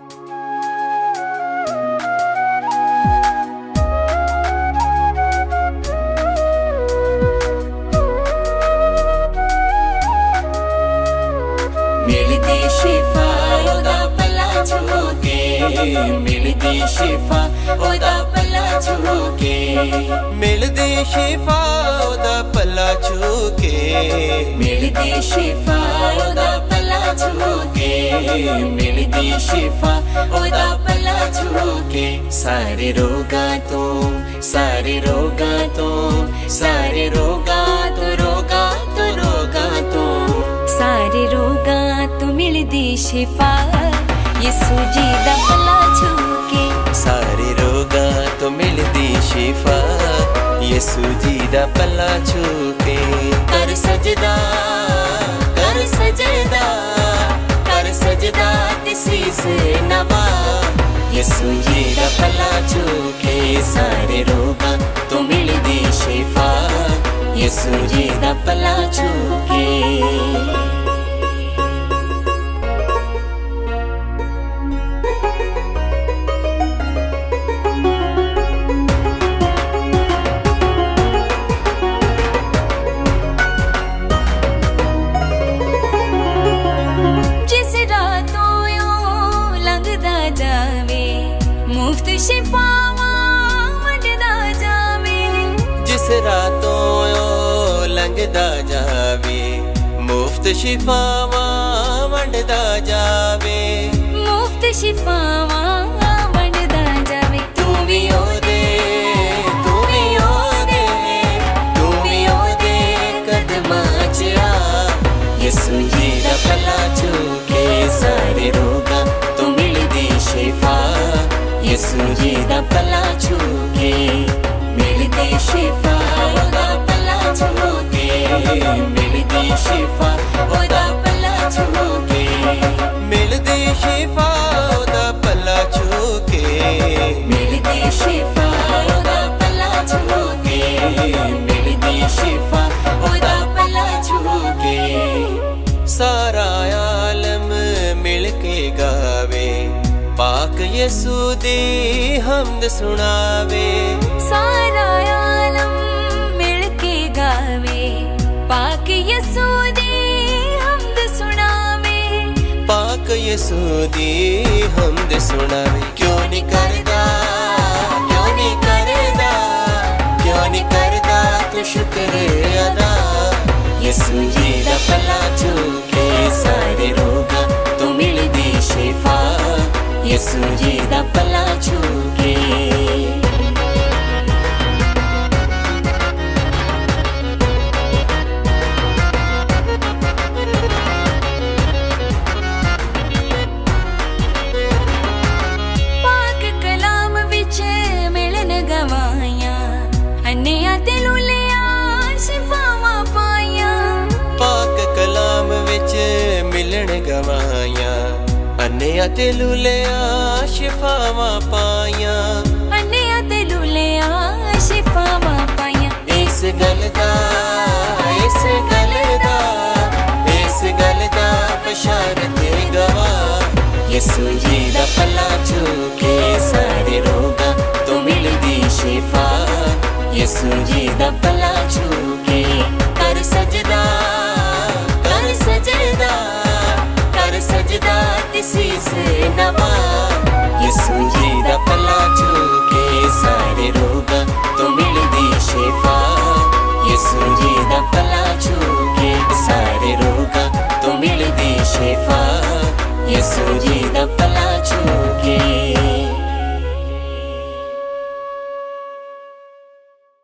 मिलदी शिफा ओदा पल्ला छूके, मिलदी शिफा ओदा पल्ला छूके, मिलदी शिफा ओदा पल्ला छूके, मिलदी शिफा ओदा पल्ला छूके, मिलदी शिफा ओदा पल्ला छूके। सारे रोगां तो, सारे रोगां तो, सारे रोगां तो, रोगां तो, रोगां तो, सारे रोगां तो मिलदी शिफा यीशु जी दा पल्ला छूके। सारे रोगां तो मिलदी शिफा यीशु जी दा पल्ला छूके। कर सजदा, कर सजदा, कर सजदा ते शीस नवा यीशु जी दा पल्ला छूके। सारे रोगां तो मिलदी शिफा यीशु जी दा पल्ला छूके। मुफ्त शिफावां वंडदा जावे, जिस रातों लंघदा जावे, मुफ्त शिफावां वंडदा जावे, मुफ्त शिफावां वंडदा जावे। तू भी ओदे, तू भी ओदे, तू भी ओदे कदमां च आ यीशु जी दा पल्ला छूके। सारे रोगां तो मिलदी शिफा यीशु जी दा पल्ला छूके। मिलदी शिफा ओदा पल्ला छूके, मिलदी शिफा ओदा पल्ला छूके, मिलदी शिफा ओदा पल्ला छूके, मिलदी शिफा ओदा पल्ला छूके, मिलदी शिफा ओदा पल्ला छूके। सारा आलम मिल के गावे, पाक यीशु दी हमद सुनावे। सारा आलम मिल के गावे, पाक यीशु दी हमद सुनावे, पाक यीशु दी हमद सुनावे। क्यों नहीं करदा, क्यों नहीं करदा, क्यों नहीं करदा तू शुक्र अदा यीशु जी दा पल्ला छूके। सारे रोगां तो मिलदी शिफा यीशु जी दा पल्ला छूके। पाक कलाम विच मिलन गवाइयां, अन्नियां ते लूलियां शिफावां पाइयां। पाक कलाम विच मिलन गवाइयां, अन्नियां ते लूलियां शिफावां पाइयां, अन्नियां ते लूलियां शिफावां पाइयां। इस गल दा, इस गल दा, इस गल दा बशारत गवाह यीशु जी दा पल्ला छूके। सारे रोगां तो मिलदी शिफा यीशु जी दा पल्ला छूके। कर सजदा, कर सजदा, कर सजदा ते शीस नवा